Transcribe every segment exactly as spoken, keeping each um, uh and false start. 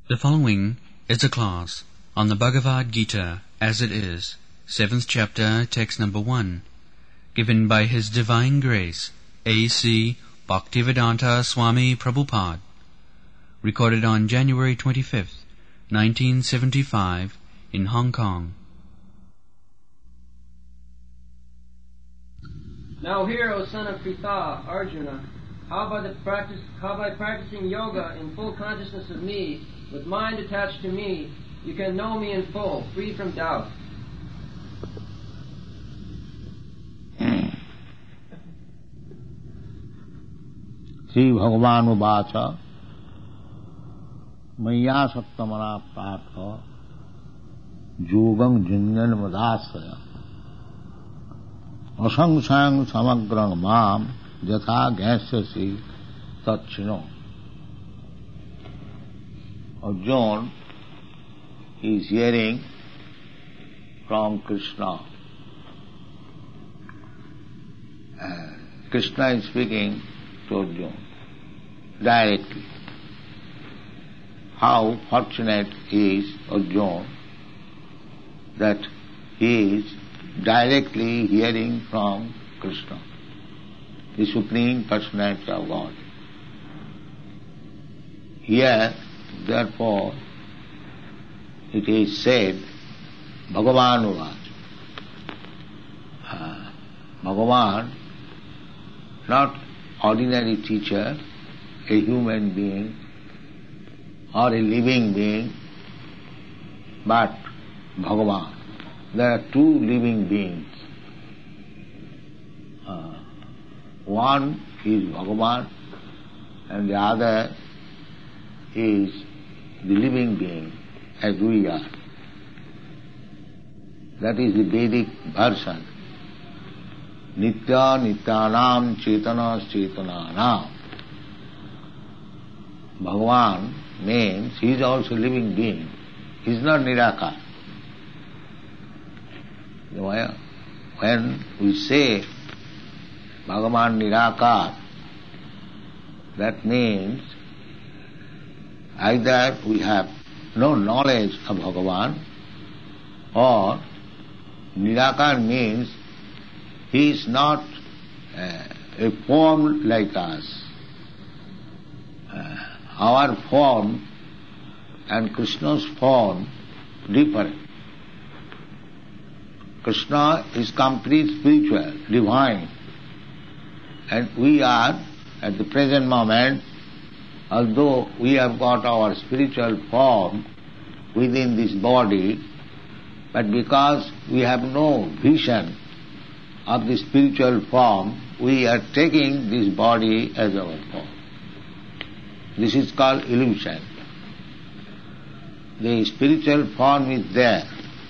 The following is a class on the Bhagavad Gita as it is, seventh chapter, text number one, given by His Divine Grace, A C Bhaktivedanta Swami Prabhupada, recorded on January twenty-fifth, nineteen seventy-five, in Hong Kong. Now hear, O son of Pritha, Arjuna, how by the practice, how by practicing yoga in full consciousness of me, with mind attached to me, you can know me in full, free from doubt. Sri Bhagavan Uvacha Maya Saktamana Patha Yogam Junjan Madasaya Asangsang Samagrang Mam Jatha Gasyasi Tatchino. Arjuna is hearing from Krishna. And Krishna is speaking to Arjuna directly. How fortunate is Arjuna that he is directly hearing from Krishna, the Supreme Personality of God. Here, therefore, it is said, Bhagavan Uvacha. Uh, Bhagavan, not ordinary teacher, a human being or a living being, but Bhagavan. There are two living beings. Uh, one is Bhagavan and the other is the living being as we are. That is the Vedic version. Nitya Nityanam Chetana Chetananam. Bhagavan means he is also a living being. He is not Nirakar. When we say Bhagavan Nirakar, that means either we have no knowledge of Bhagavan, or Nirakar means he is not uh, a form like us. Uh, our form and Krishna's form differ. Krishna is complete spiritual, divine, and we are, at the present moment, although we have got our spiritual form within this body, but because we have no vision of the spiritual form, we are taking this body as our form. This is called illusion. The spiritual form is there.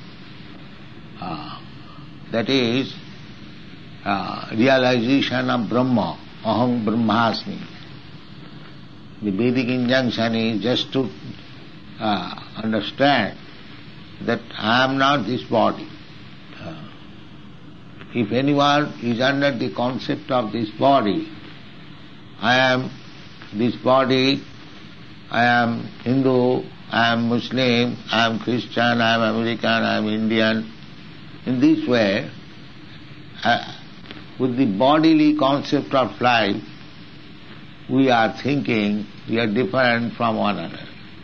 Uh, that is uh, realization of Brahma, Aham Brahmasmi. The Vedic injunction is just to uh, understand that I am not this body. Uh, if anyone is under the concept of this body, I am this body, I am Hindu, I am Muslim, I am Christian, I am American, I am Indian. In this way, uh, with the bodily concept of life, we are thinking we are different from one another.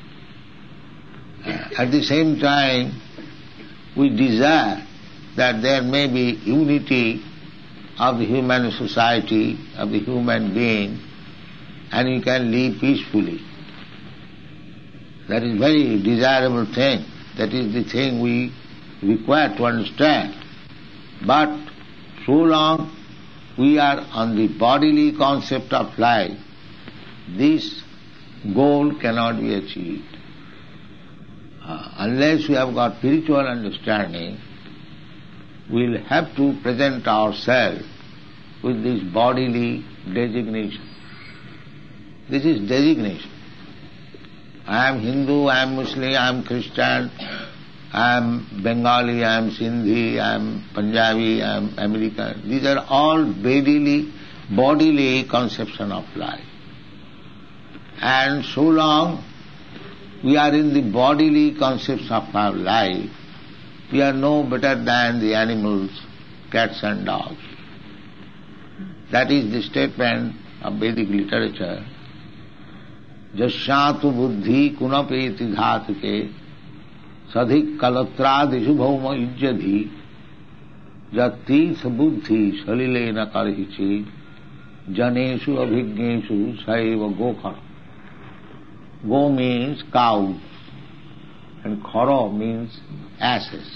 Uh, at the same time, we desire that there may be unity of the human society, of the human being, and we can live peacefully. That is very desirable thing. That is the thing we require to understand. But so long we are on the bodily concept of life, this goal cannot be achieved. Uh, unless we have got spiritual understanding, we will have to present ourselves with this bodily designation. This is designation. I am Hindu, I am Muslim, I am Christian, I am Bengali, I am Sindhi, I am Punjabi, I am American. These are all bodily, bodily conception of life. And so long we are in the bodily concepts of our life, we are no better than the animals, cats and dogs. That is the statement of Vedic literature. Jasyatu buddhi kunapeti dhatuke sadhik kalatradisu bhauma ijjadhi jatirtha buddhi salilena karhichi janeshu abhigneshu saiva gokhara. Go means cows and khara means asses.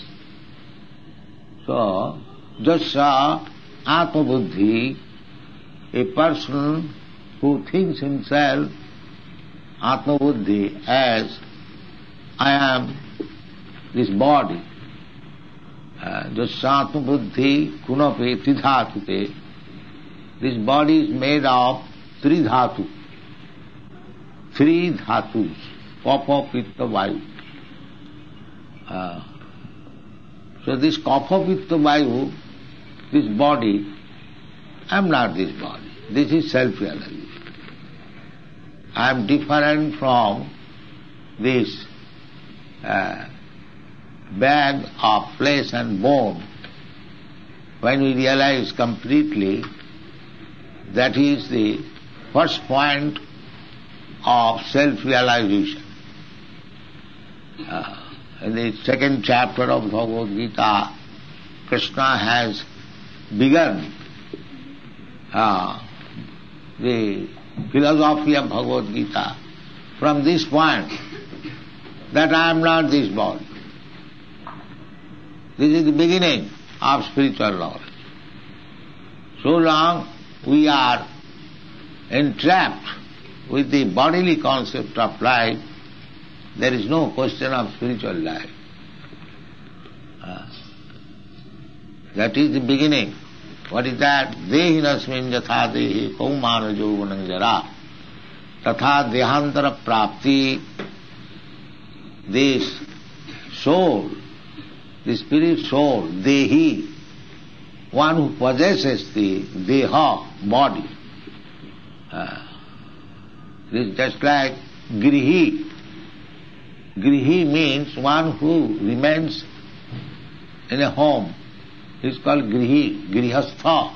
So, jasya atma buddhi, a person who thinks himself atma buddhi as I am this body. Jasya atma buddhi kunape tridhatute. This body is made of three dhatu. Three dhatus, kapha, pitta, vayu. Uh, so this kapha, pitta, vayu, this body, I am not this body. This is self-realization. I am different from this uh, bag of flesh and bone. When we realize completely, that is the first point of self-realization. Uh, in the second chapter of Bhagavad Gita, Krishna has begun uh, the philosophy of Bhagavad Gita from this point, that I am not this body. This is the beginning of spiritual knowledge. So long we are entrapped with the bodily concept of life, there is no question of spiritual life. Uh, that is the beginning. What is that? Dehinasmin yatha dehi kaumana jauvanam jara tatha dehantara prapti. This soul, the spirit soul, dehi, one who possesses the deha, body. Uh, This is just like grihi. Grihi means one who remains in a home. It's called grihi, grihastha.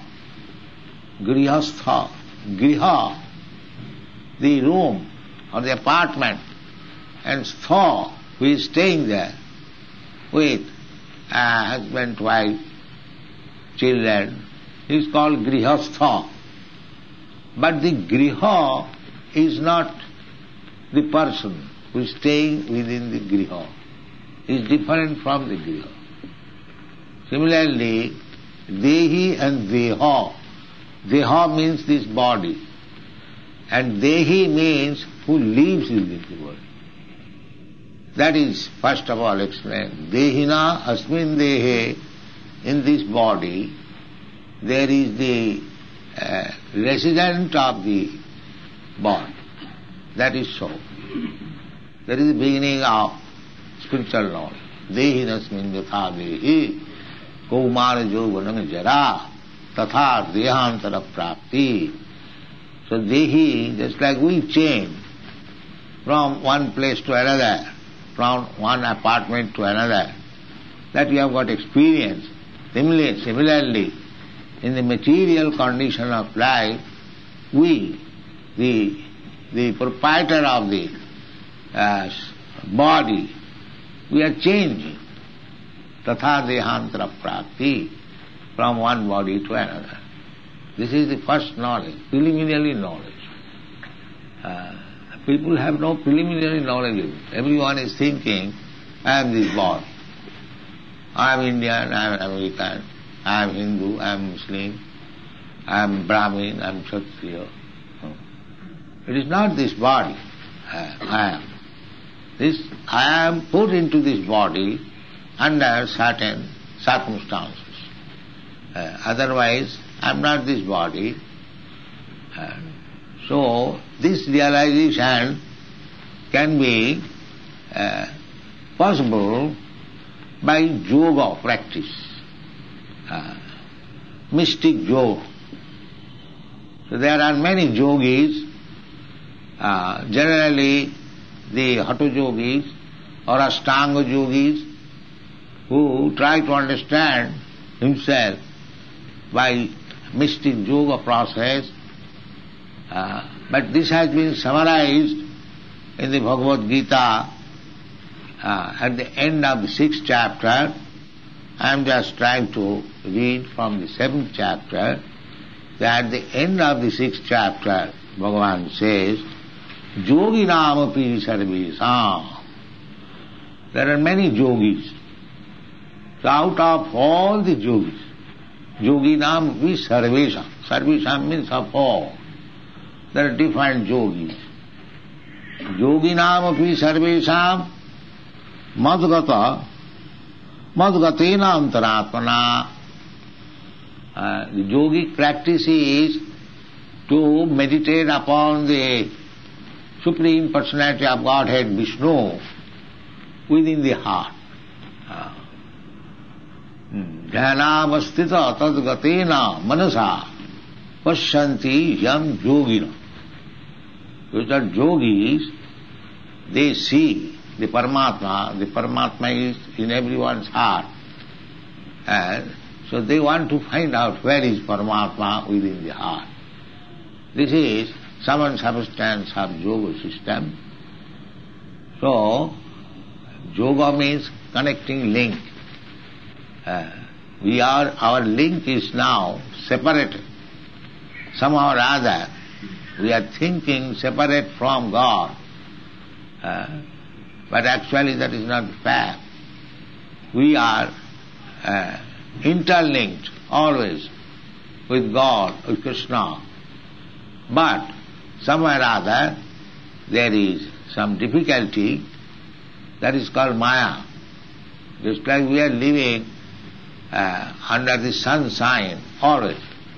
Grihastha, griha, the room or the apartment, and stha, who is staying there with a husband, wife, children, is called grihastha. But the griha is not the person who is staying within the griha. He is different from the griha. Similarly, dehi and deha. Deha means this body, and dehi means who lives within the body. That is first of all explained. Dehina asmin dehe, in this body, there is the uh, resident of the body. That is so. That is the beginning of spiritual knowledge. Dehinasmin yatha dehi kaumara jauvanam jara tatha dehantara prapti. So dehi, just like we change from one place to another, from one apartment to another, that we have got experience. Similarly, similarly in the material condition of life, we, the the proprietor of the uh, body, we are changing. Tatha dehantara prapti, from one body to another. This is the first knowledge, preliminary knowledge. Uh, people have no preliminary knowledge. Everyone is thinking, I am this body. I am Indian, I am American, I am Hindu, I am Muslim, I am Brahmin, I am Kshatriya. It is not this body uh, I am. This I am put into this body under certain circumstances. Uh, otherwise, I am not this body. Uh, so, this realization can be uh, possible by yoga practice, uh, mystic yoga. So there are many yogis. Uh, generally, the Hatha yogis or Ashtanga yogis who try to understand himself by mystic yoga process. Uh, but this has been summarized in the Bhagavad Gita uh, at the end of the sixth chapter. I am just trying to read from the seventh chapter, that at the end of the sixth chapter, Bhagavan says, Yoginam api sarvesam. There are many yogis. So out of all the yogis, Yoginam api sarvesam. Sarvesam means of all. There are different yogis. Yoginam api sarvesam madgata madgatena antaratmana. Uh, the yogic practice is to meditate upon the Supreme Personality of Godhead, Vishnu, within the heart. Dhyanavastita tadgatena manasa pasyanti yam yogina. Because the yogis, they see the Paramatma. The Paramatma is in everyone's heart. And so they want to find out where is Paramatma within the heart. This is some substance of yoga system. So, yoga means connecting link. Uh, we are, our link is now separated. Somehow or other, we are thinking separate from God. Uh, but actually that is not the fact. We are uh, interlinked always with God, with Krishna. But somewhere or other there is some difficulty, that is called Maya. Just like we are living uh, under the sunshine always.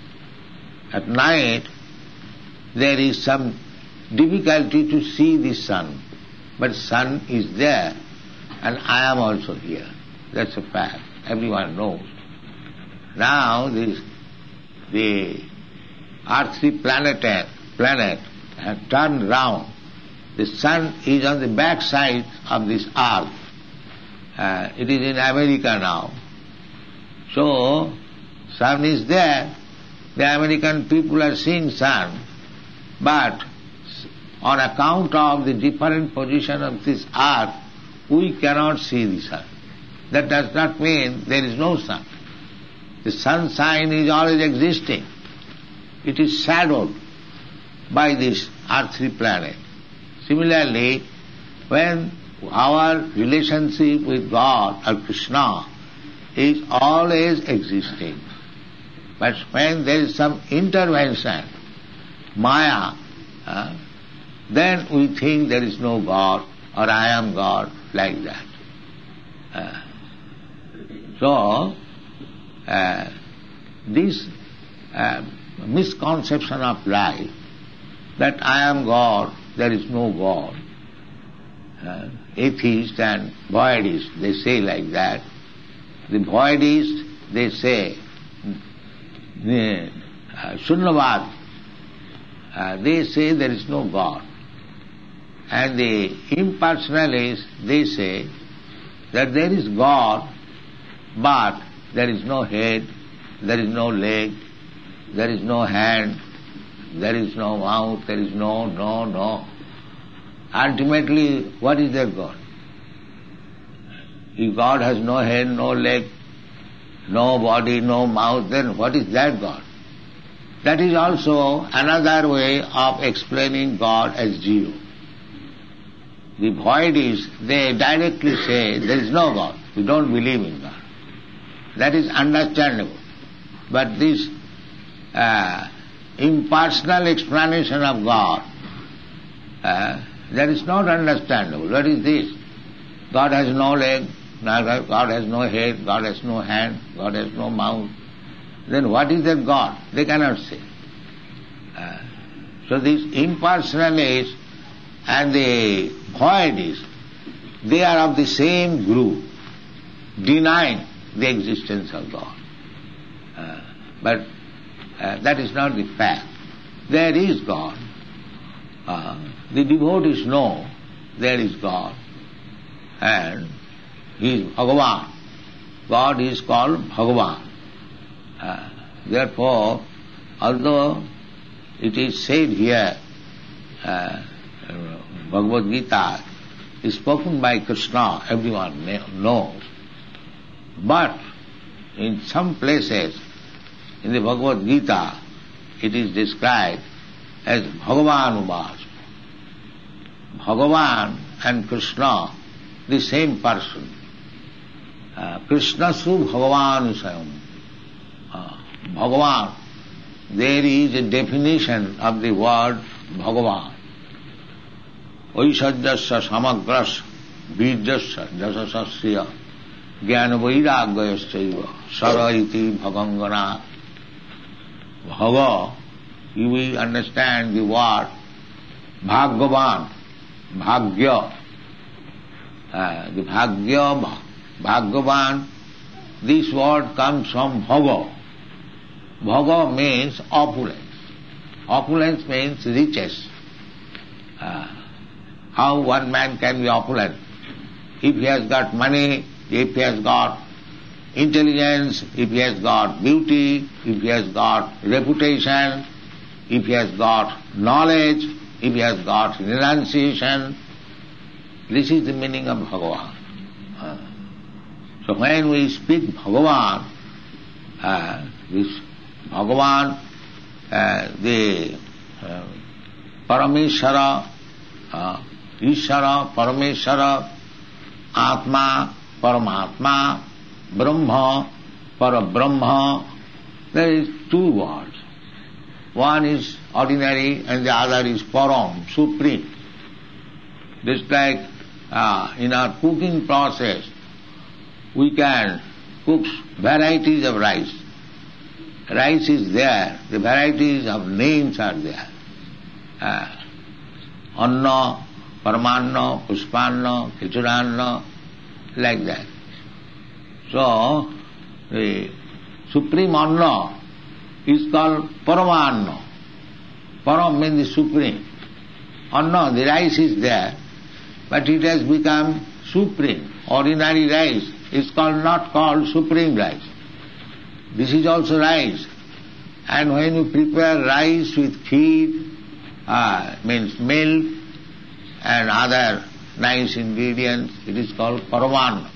At night there is some difficulty to see the sun, but sun is there and I am also here. That's a fact. Everyone knows. Now this, the earthly planet, planet has turned round. The sun is on the back side of this earth. Uh, it is in America now. So, sun is there. The American people are seeing sun, but on account of the different position of this earth, we cannot see the sun. That does not mean there is no sun. The sunshine is always existing. It is shadowed by this earthly planet. Similarly, when our relationship with God or Krishna is always existing, but when there is some intervention, Maya, uh, then we think there is no God or I am God, like that. Uh, so, uh, this uh, misconception of life, that I am God, there is no God. Uh, atheists and voidists, they say like that. The voidists, they say, the uh, Sunyavad, uh, they say there is no God. And the impersonalists, they say that there is God, but there is no head, there is no leg, there is no hand, there is no mouth, there is no, no, no. Ultimately, what is their God? If God has no head, no leg, no body, no mouth, then what is that God? That is also another way of explaining God as zero. The voidists, they directly say there is no God. We don't believe in God. That is understandable. But this uh, impersonal explanation of God, uh, that is not understandable. What is this? God has no leg, God has no head, God has no hand, God has no mouth. Then what is that God? They cannot say. Uh, so these impersonalists and the voidists, they are of the same group, denying the existence of God. Uh, but uh, that is not the fact. There is God. Uh, the devotees know there is God, and he is Bhagavan. God is called Bhagavan. Uh, therefore, although it is said here, uh, Bhagavad Gita is spoken by Krishna, everyone knows, but in some places in the Bhagavad Gita it is described as Bhagavan Uvas. Bhagavan and Krishna, the same person. Uh, Krishna Su Bhagavan Usayam. Uh, Bhagavan, there is a definition of the word Bhagavan. Oisajyasya samagras virjasya jasasasya jnana vairagyayasya sara iti bhagangana. Bhava, you will understand the word Bhagavan, Bhagya. Uh, the Bhagya, Bhagavan, this word comes from Bhaga. Bhaga means opulence. Opulence means riches. Uh, how one man can be opulent? If he has got money, if he has got intelligence, if he has got beauty, if he has got reputation, if he has got knowledge, if he has got renunciation, this is the meaning of Bhagavan. Uh, so when we speak Bhagavan, uh, this Bhagavan, uh, the uh, Parameshwara, uh, Ishvara, Parameshwara, Atma, Paramatma, Brahma, Parabrahma, there is two words. One is ordinary and the other is Param, supreme. Just like uh, in our cooking process, we can cook varieties of rice. Rice is there, the varieties of names are there. Uh, Anna, Paramanna, Pushpanna, Khichuranna, like that. So, the supreme Anna is called Paramanna. Param means the supreme. Anna, the rice is there, but it has become supreme. Ordinary rice is called not called supreme rice. This is also rice. And when you prepare rice with kheer, uh, means milk and other nice ingredients, it is called Paramanna.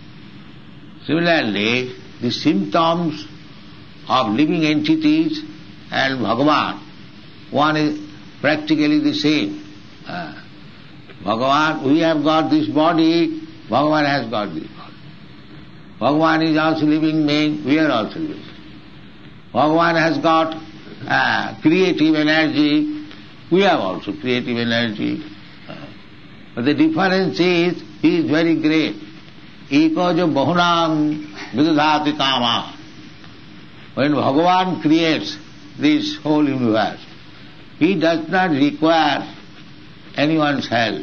Similarly, the symptoms of living entities and Bhagavan, one is practically the same. Uh, Bhagavan, we have got this body, Bhagavan has got this body. Bhagavan is also living being, we are also living. Bhagavan has got uh, creative energy, we have also creative energy. Uh, but the difference is, he is very great. Ekaja bahunam vidadhati kama. When Bhagavan creates this whole universe, he does not require anyone's help.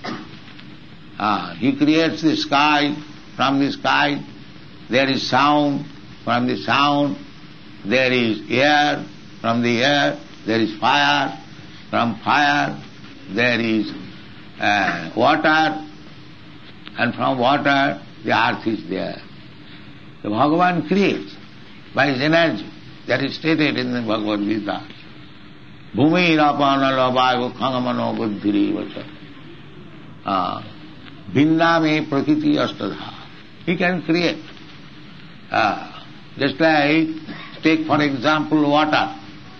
Ah, he creates the sky, from the sky there is sound, from the sound there is air, from the air there is fire, from fire there is uh, water, and from water the earth is there. So Bhagavan creates by his energy. That is stated in the Bhagavad Gita. Bhumi rapana labhayo khangamano buddhiri vacha. Bhinna me prakriti astadha. He can create. Uh, just like, take for example water.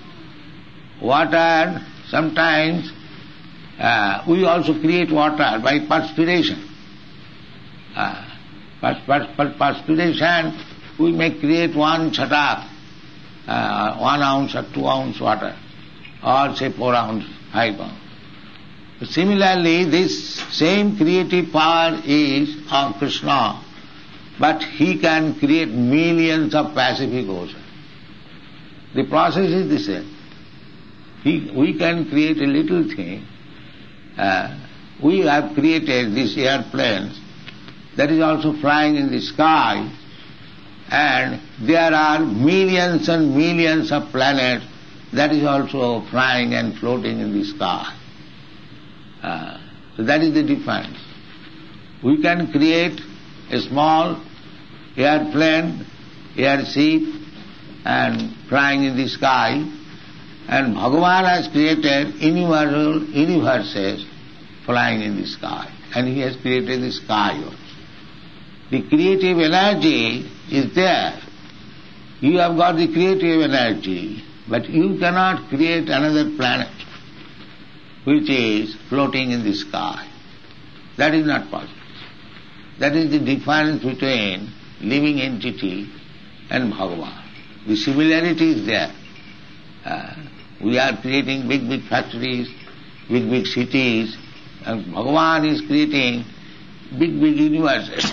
Water, sometimes uh, we also create water by perspiration. Uh, perspiration, we may create one chata, uh, one ounce or two ounce water, or say four ounce, five ounce. Similarly, this same creative power is of Krishna, but he can create millions of Pacific Ocean. The process is the same. He, we can create a little thing. Uh, we have created these airplanes that is also flying in the sky, and there are millions and millions of planets that is also flying and floating in the sky. Uh, So that is the difference. We can create a small airplane, airship, and flying in the sky, and Bhagavan has created universal universes flying in the sky, and He has created the sky also. The creative energy is there. You have got the creative energy, but you cannot create another planet which is floating in the sky. That is not possible. That is the difference between living entity and Bhagavan. The similarity is there. Uh, we are creating big, big factories, big, big cities, and Bhagavan is creating big, big universes.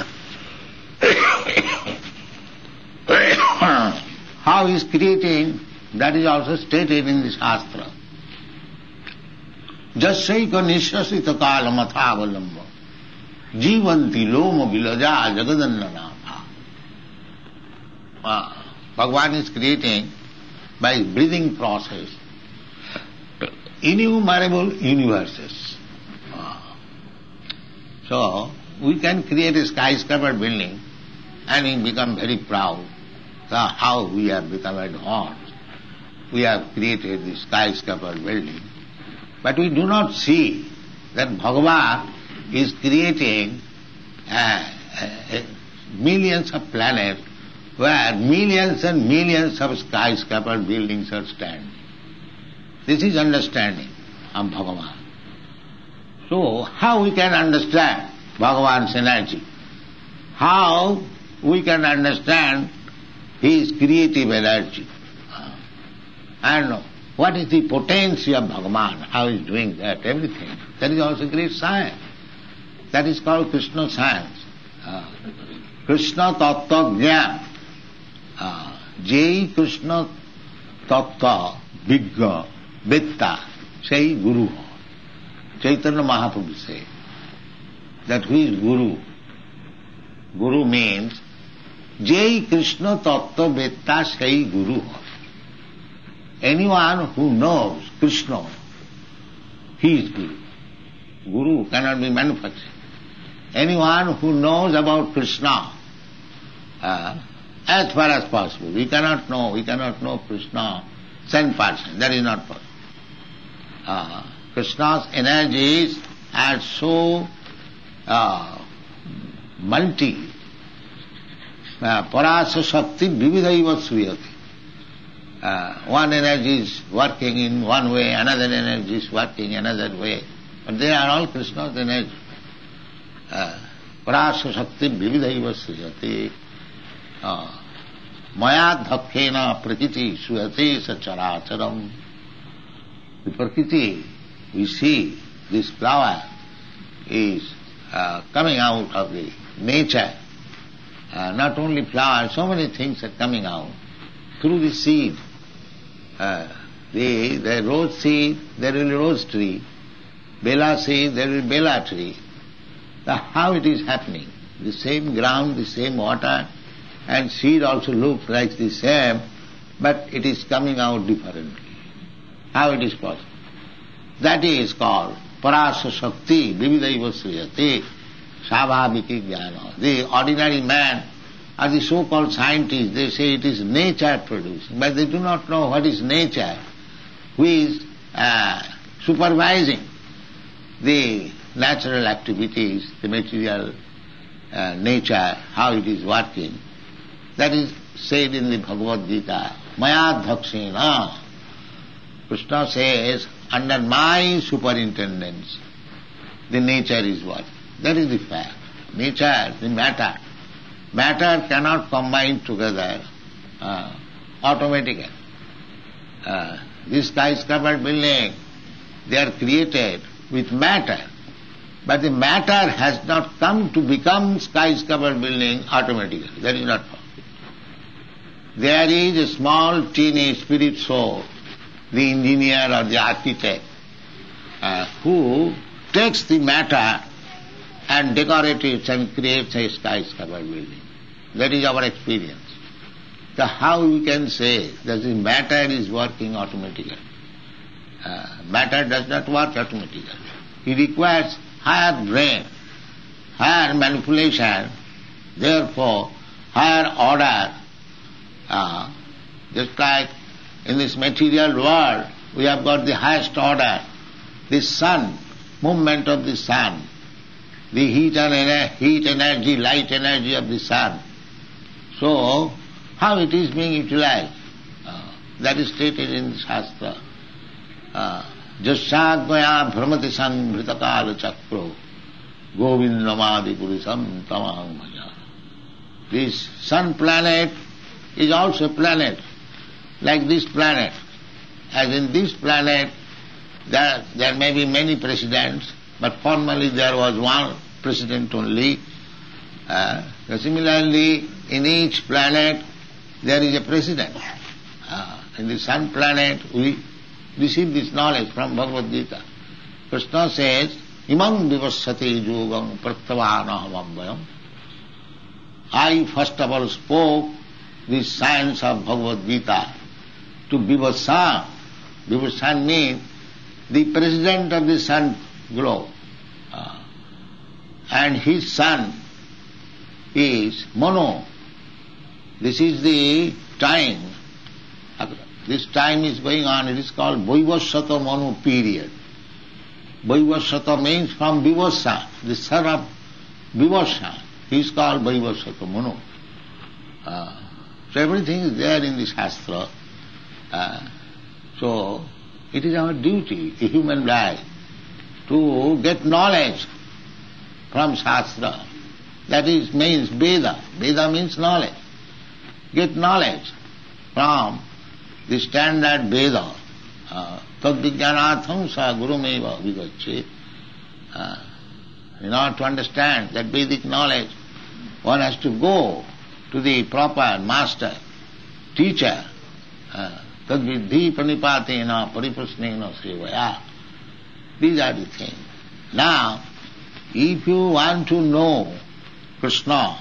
How he is creating, that is also stated in the Shastra. Jasyaika nishasita kala mathavalamba jivanti loma vilaja jagadannanatha. Uh, Bhagavan is creating by breathing process innumerable universes. Uh, so, we can create a skyscraper building and we become very proud. So how we have become advanced. We have created this skyscraper building. But we do not see that Bhagavan is creating uh, uh, millions of planets where millions and millions of skyscraper buildings are standing. This is understanding of Bhagavan. So how we can understand Bhagavan's energy? How we can understand his creative energy? And what is the potency of Bhagavan? How he is doing that, everything. That is also great science. That is called Krishna science. Uh, Krishna Tattva Jnana. Uh, Jai Krishna Tattva Vigga Vitta Say Guru. Chaitanya Mahaprabhu says that who is Guru? Guru means Jai Krishna Tattva Vitta Say Guru. Anyone who knows Krishna, he is Guru. Guru cannot be manufactured. Anyone who knows about Krishna, uh, as far as possible, we cannot know, we cannot know Krishna ten percent, that is not possible. Uh, Krishna's energies are so uh, multi, uh, parasa shakti vividaiva sriyate. Uh, one energy is working in one way, another energy is working another way. But they are all Krishna's energy. Parasa shakti vividaiva sriyate. Maya dhakkena prakriti suyate sacharacharam. The prakriti, we see this flower is uh, coming out of the nature. Uh, not only flower, so many things are coming out through the seed. Uh, the, the rose seed, there will be rose tree. Bela seed, there will be bela tree. Now, how it is happening? The same ground, the same water, and seed also looks like the same, but it is coming out differently. How it is possible? That is called parasa shakti vividaiva sriyate savabhiki jnana. The ordinary man or the so-called scientists, they say it is nature producing, but they do not know what is nature, who is uh, supervising the natural activities, the material uh, nature, how it is working. That is said in the Bhagavad Gita. Maya dhakshena. Krishna says, under my superintendence, the nature is working. That is the fact. Nature, the matter. Matter cannot combine together uh, automatically. Uh, this skyscraper building, they are created with matter. But the matter has not come to become skyscraper building automatically. That is not possible. There is a small, teeny spirit soul, the engineer or the architect, uh, who takes the matter and decorates it and creates a skyscraper building. That is our experience. So how we can say that the matter is working automatically? Uh, matter does not work automatically. He requires higher brain, higher manipulation, therefore higher order. Uh, just like in this material world, we have got the highest order, the sun, movement of the sun, the heat and ener- heat energy, light energy of the sun. So, how it is being utilized? Uh, that is stated in the Shastra. Jasyagmaya bhramati sanghritakala chakro govindamadi purisam tamaham bhaja. This sun planet is also a planet, like this planet. As in this planet, there, there may be many presidents, but formally there was one president only. Uh, similarly, in each planet there is a president. Uh, in the sun planet we receive this knowledge from Bhagavad Gita. Krishna says, Imam vivassati yogam prattavanahamabhayam. I first of all spoke the science of Bhagavad Gita to Vivassa. Vivassa means the president of the sun globe. Uh, and his son is Mano. This is the time. This time is going on. It is called Vaivasvata Manu period. Vaivasvata means from Vivassa, the son of Vivassa. He is called Vaivasvata Manu. Uh, so everything is there in the Shastra. Uh, so it is our duty, a human life, to get knowledge from Shastra. That is means Veda. Veda means knowledge. Get knowledge from the standard Veda. Tad-vijnanatham sa gurumeva vigacche. In order to understand that Vedic knowledge, one has to go to the proper master, teacher. Tad-vidhi pranipatena pariprasnena sevaya. These are the things. Now, if you want to know Krishna,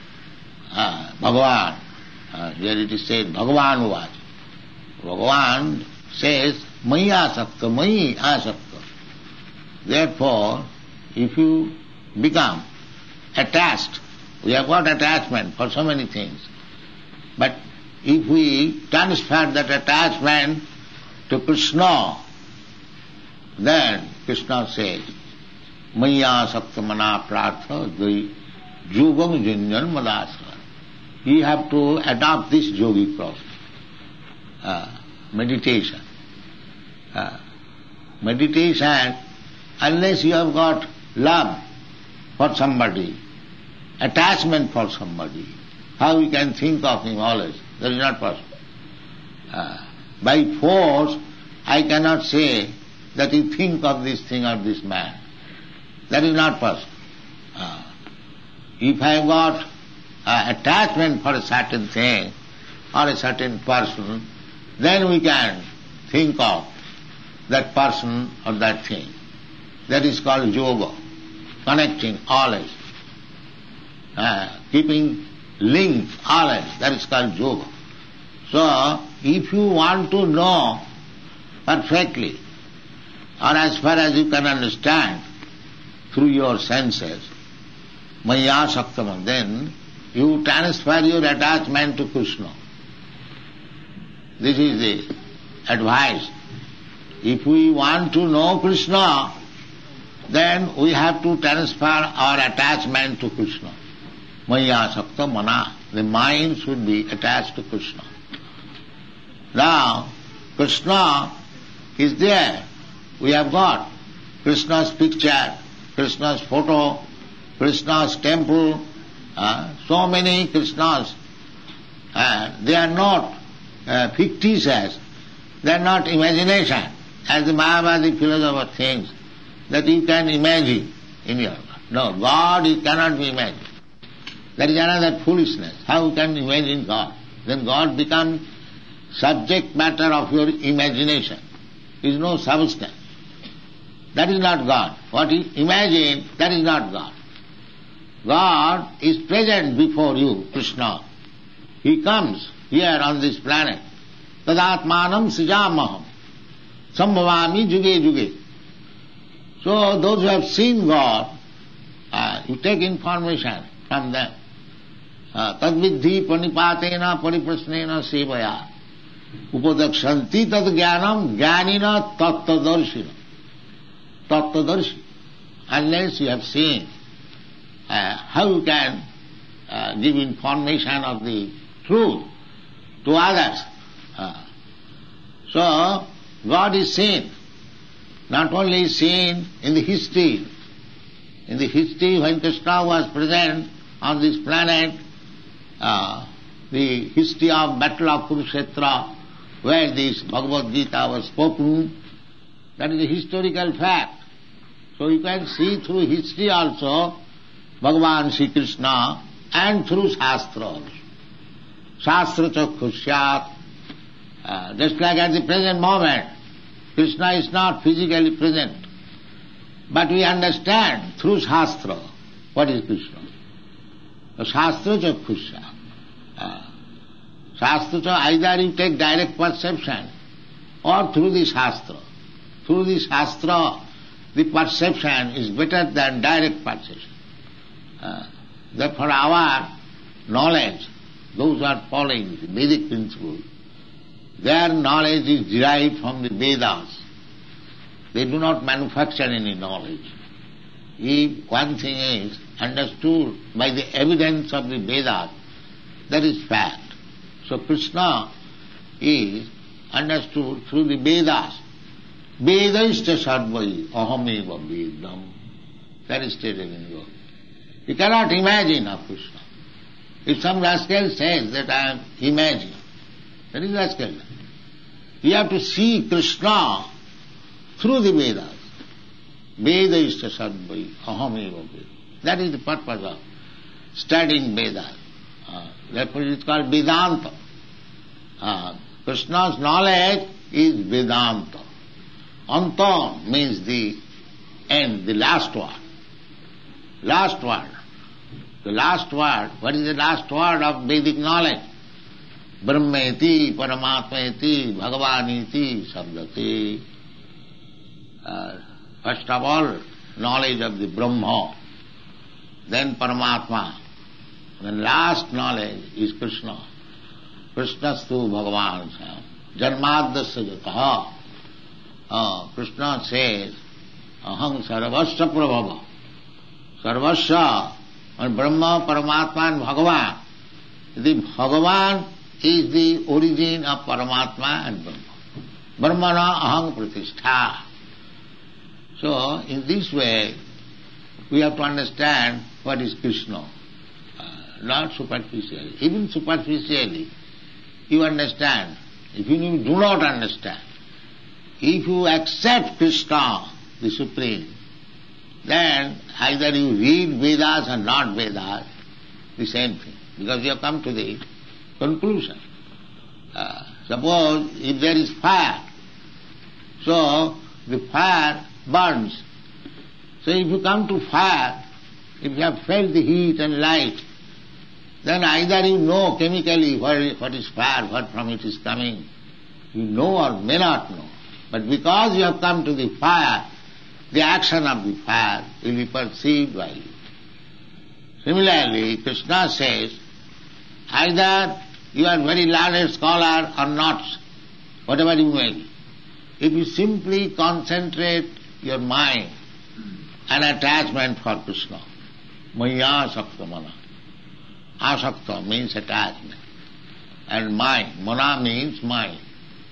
uh, Bhagavan, uh, here it is said, Bhagavan Uvacha. Bhagavan says, Maya asakta, Maya asakta. Therefore, if you become attached, we have got attachment for so many things, but if we transfer that attachment to Krishna, then Krishna says, Maya asakta mana prartha dvai yogam junjan madasra. You have to adopt this yogic process. Uh, meditation. Uh, meditation, unless you have got love for somebody, attachment for somebody, how you can think of him always? That is not possible. Uh, by force, I cannot say that you think of this thing or this man. That is not possible. Uh, if I have got uh, attachment for a certain thing or a certain person, then we can think of that person or that thing. That is called yoga, connecting always, uh, keeping link always. That is called yoga. So, if you want to know perfectly, or as far as you can understand through your senses, Maya Saktam, then you transfer your attachment to Krishna. This is the advice. If we want to know Krishna, then we have to transfer our attachment to Krishna. Maya Sakta Mana. The mind should be attached to Krishna. Now, Krishna is there. We have got Krishna's picture, Krishna's photo, Krishna's temple, uh, so many Krishnas. Uh, they are not uh, fictitious, they are not imagination, as the Mayavadi philosopher thinks, that you can imagine in your mind. No, God it cannot be imagined. That is another foolishness. How can you imagine God? Then God becomes subject matter of your imagination. There is no substance. That is not God. What you imagine, that is not God. God is present before you, Krishna. He comes here on this planet. Tadatmanam sijamaham. Sambhavami juge juge. So those who have seen God, uh, you take information from them. Tad vidhi panipatena pariprasnena sevaya upadakshanti tad jnanam jnanina tattadarshina. Tattadarshi. Unless you have seen, uh, how you can uh, give information of the truth to others. Uh, so, God is seen. Not only seen in the history. In the history when Krishna was present on this planet, uh, the history of Battle of Kurukshetra, where this Bhagavad Gita was spoken, that is a historical fact. So you can see through history also Bhagavan Sri Krishna and through Shastra also. Shastra chakkhusyat. Uh, just like at the present moment, Krishna is not physically present. But we understand through Shastra what is Krishna. So Shastra chakkhusyat. Uh, Shastra, either you take direct perception or through the Shastra. Through the Shastra, the perception is better than direct perception. Uh, therefore our knowledge, those who are following the Vedic principle, their knowledge is derived from the Vedas. They do not manufacture any knowledge. If one thing is understood by the evidence of the Vedas, that is fact. So Krishna is understood through the Vedas. Vedaishta sarvai ahameva vedam. That is stated in the Lord. You cannot imagine of Krishna. If some rascal says that I am imagining, that is rascal. You have to see Krishna through the Vedas. Vedaishta sarvai ahameva vedam. That is the purpose of studying Vedas. Uh, therefore it is called Vedanta. Uh, Krishna's knowledge is Vedanta. Anta means the end, the last word. Last word. The last word. What is the last word of Vedic knowledge? Brahmeti, Paramatmeti, Bhagavaniti, Sabdati. Uh, first of all, knowledge of the Brahma, then Paramatma. The last knowledge is Krishna. Krishnastu Bhagavan Janmadasya Jataha. Uh, Krishna says, Aham Sarvasya Prabhava. Sarvasya, and Brahma, Paramatma and Bhagavan. The Bhagavan is the origin of Paramatma and Brahma. Brahmana Aham Pratishtha. So, in this way, we have to understand what is Krishna. Uh, not superficially. Even superficially, you understand. If you do not understand, if you accept Krishna, the Supreme, then either you read Vedas or not Vedas, the same thing. Because you have come to the conclusion. Uh, suppose if there is fire, so the fire burns. So if you come to fire, if you have felt the heat and light, then either you know chemically what, what is fire, what from it is coming. You know or may not know. But because you have come to the fire, the action of the fire will be perceived by you. Similarly, Krishna says, either you are very learned scholar or not, whatever you may be. If you simply concentrate your mind and attachment for Krishna, maya sakta mana. Asakta means attachment. And mind, mana means mind.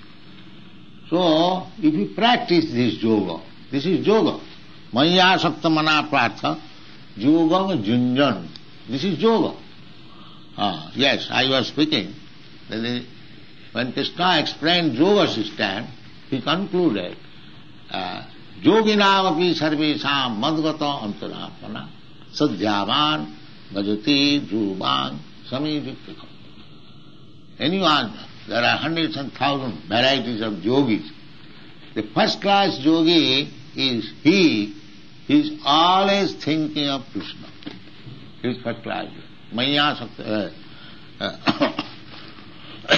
So, if you practice this yoga, this is yoga. Maya sakta mana pratha, yoga junjan. This is yoga. Ah, yes, I was speaking. When Krishna explained yoga system, he concluded, yoginam api sarvesam madgata antaratmana sadhyavan bhajati dhruvan samijuktikam. Anyone, there are hundreds and thousands varieties of yogis. The first class yogi is he, he is always thinking of Krishna. He is first class yogi. Maya sakta,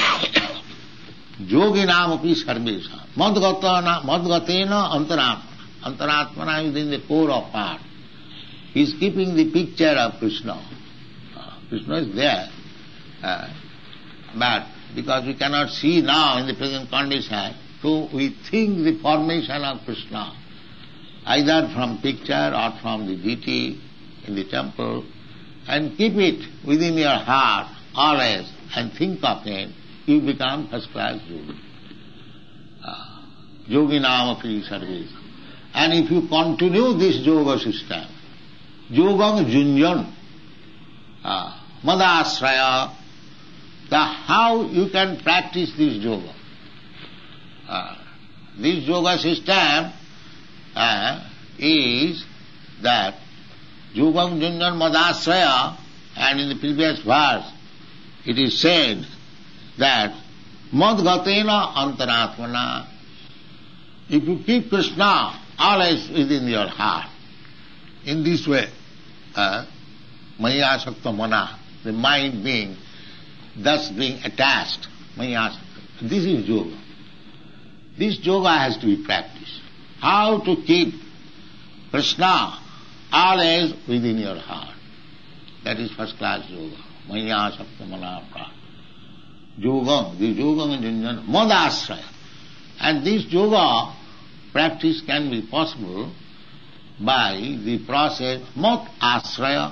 yoginam api sarvesam madgatena antaratmana. Antaratmana within the core of heart. He is keeping the picture of Krishna. Uh, Krishna is there. Uh, but because we cannot see now in the present condition, so we think the formation of Krishna, either from picture or from the deity in the temple, and keep it within your heart always and think of him, you become first class yogi. Uh, yogi namapi service. And if you continue this yoga system, yogam junjan, uh, madasraya, the how you can practice this yoga. Uh, this yoga system uh, is that yogam junjan madasraya, and in the previous verse it is said that madgatena antaratmana, if you keep Krishna always within your heart, in this way, uh, maya sakta mana, the mind being thus being attached, maya sakta, this is yoga. This yoga has to be practiced. How to keep Krishna always within your heart. That is first class yoga. Maya sakta mana pra. Yoga, the yoga junjan madasraya. And this yoga practice can be possible by the process mat asraya.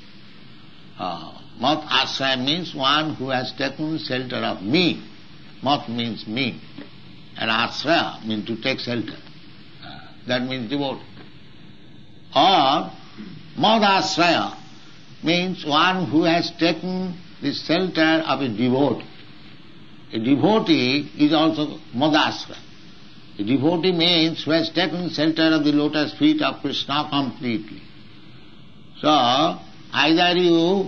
Uh, mat asraya means one who has taken shelter of me. Mat means me. And asraya means to take shelter. Uh, that means devotee. Or mat asraya means one who has taken the shelter of a devotee. A devotee is also madasraya. A devotee means who has taken shelter of the lotus feet of Krishna completely. So, either you,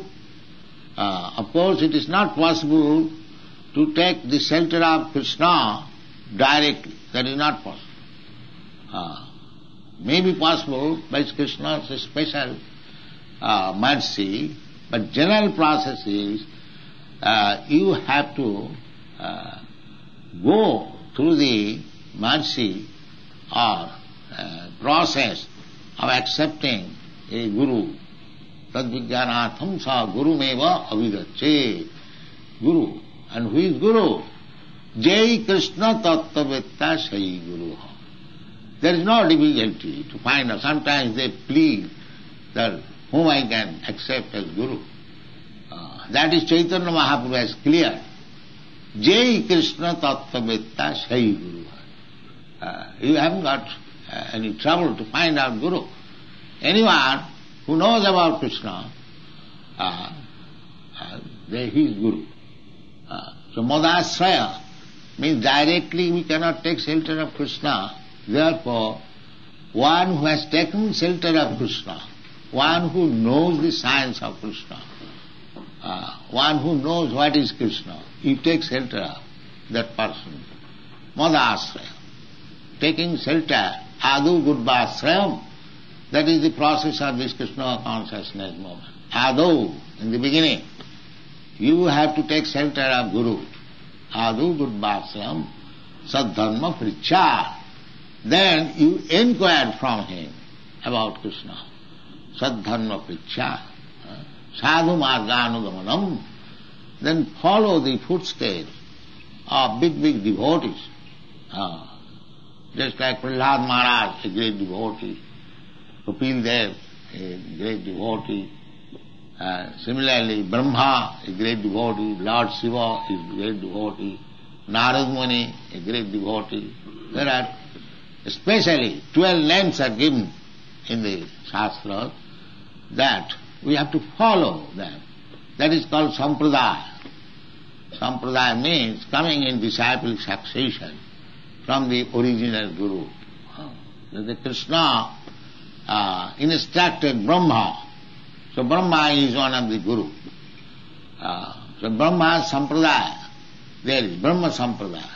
uh, of course it is not possible to take the shelter of Krishna directly. That is not possible. Uh, may be possible by Krishna's special uh, mercy, but general process is uh, you have to uh, go through the mercy or uh, process of accepting a guru. Tadvijnanatham sa gurumeva avidache. Guru. And who is guru? Jai Krishna tattvavitta sai guru. There is no difficulty to find out. Sometimes they plead that whom I can accept as guru. Uh, that is Chaitanya Mahaprabhu has cleared. Jai Krishna tattvavitta sai guru. Uh, you haven't got uh, any trouble to find out Guru. Anyone who knows about Krishna, uh, uh, he is Guru. Uh, so madasraya means directly we cannot take shelter of Krishna. Therefore, one who has taken shelter of Krishna, one who knows the science of Krishna, uh, one who knows what is Krishna, you take shelter of that person. Madasraya. Taking shelter, adu gudbasrayam, that is the process of this Krishna consciousness movement. Adu, in the beginning, you have to take shelter of Guru. Adu gudbasrayam, sadharma pricha. Then you inquire from him about Krishna. Sadharma pricha. Sadhu marganugamanam. Then follow the footsteps of big, big devotees. Uh, Just like Prahlad Maharaj, a great devotee, Kapil Dev, a great devotee, uh, similarly Brahma, a great devotee, Lord Shiva is a great devotee, Narad Muni, a great devotee. There are especially twelve names are given in the Shastra that we have to follow them. That is called Sampradaya. Sampradaya means coming in disciplic succession from the original Guru. The Krishna uh, instructed Brahma. So Brahma is one of the Guru. Uh, so Brahma Sampradaya. There is Brahma Sampradaya.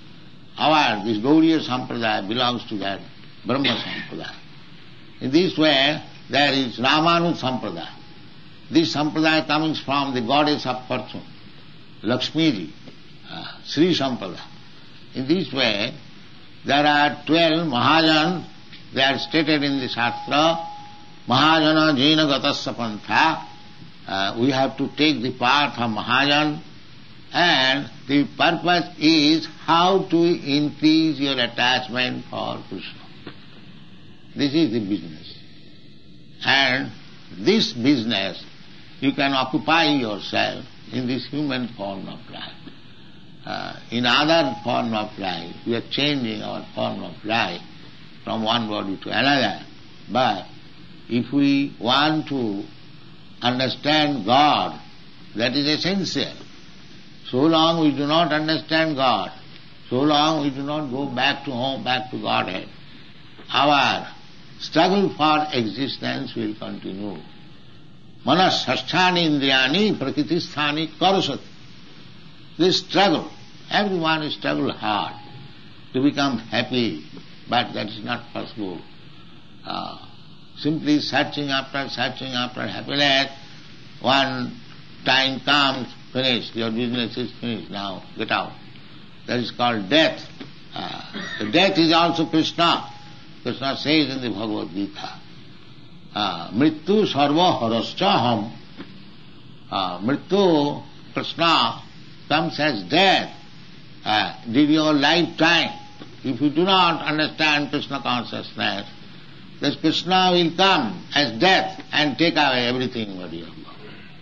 Our, this Gauriya Sampradaya belongs to that Brahma Sampradaya. In this way, there is Ramanuja Sampradaya. This Sampradaya comes from the goddess of fortune, Lakshmiji, uh, Sri Sampradaya. In this way, there are twelve Mahajan They are stated in the Shastra, Mahajana Jaina Gatasya Pantha. Uh, we have to take the path of Mahajan, and the purpose is how to increase your attachment for Krishna. This is the business. And this business, you can occupy yourself in this human form of life. Uh, in other form of life, we are changing our form of life from one body to another. But if we want to understand God, that is essential. So long we do not understand God, so long we do not go back to home, back to Godhead, our struggle for existence will continue. Manas sasthani indriyani prakritisthani karasati. This struggle, everyone is struggle hard to become happy, but that is not possible. Uh, simply searching after, searching after happiness, one time comes, finished, your business is finished now, get out. That is called death. Uh, the death is also Krishna. Krishna says in the Bhagavad Gita, uh, Mrityu sarva harascha ham. Uh, Mrityu, Krishna, comes as death. Uh, during your lifetime, if you do not understand Krishna consciousness, this Krishna will come as death and take away everything what you have got.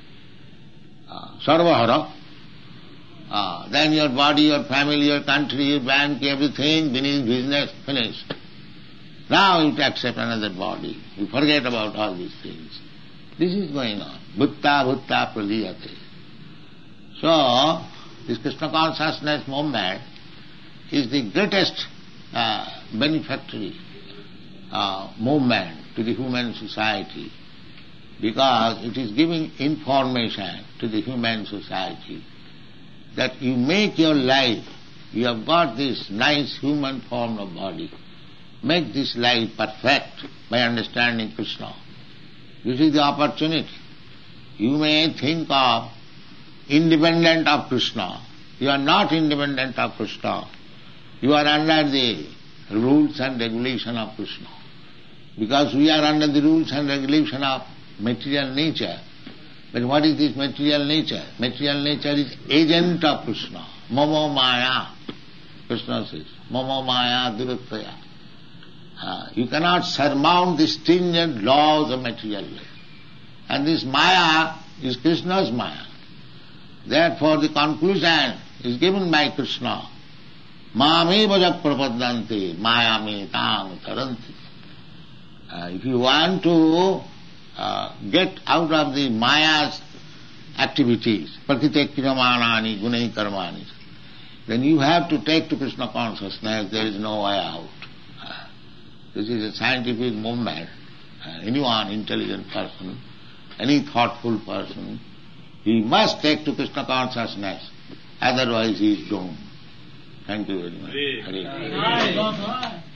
Uh, sarvahara. Uh, then your body, your family, your country, your bank, everything, finished, business, finished. Now you accept another body. You forget about all these things. This is going on. Bhutta bhutta pradiyate. So, this Krishna consciousness movement is the greatest uh, benefactory uh, movement to the human society, because it is giving information to the human society that you make your life, you have got this nice human form of body, make this life perfect by understanding Krishna. This is the opportunity. You may think of independent of Krishna. You are not independent of Krishna. You are under the rules and regulation of Krishna. Because we are under the rules and regulation of material nature. But what is this material nature? Material nature is agent of Krishna. Mamo maya. Krishna says, Mamo maya durataya. Uh, you cannot surmount the stringent laws of material life. And this maya is Krishna's maya. Therefore the conclusion is given by Krishna. Mameva jak prapadante maya me tang taranti. Uh, if you want to uh, get out of the maya's activities, prakrite kriyamanani gunai karmani, then you have to take to Krishna consciousness. There is no way out. Uh, this is a scientific movement. Uh, anyone intelligent person, any thoughtful person, he must take to Krishna consciousness, otherwise he is doomed. Thank you very much. Hare. Hare.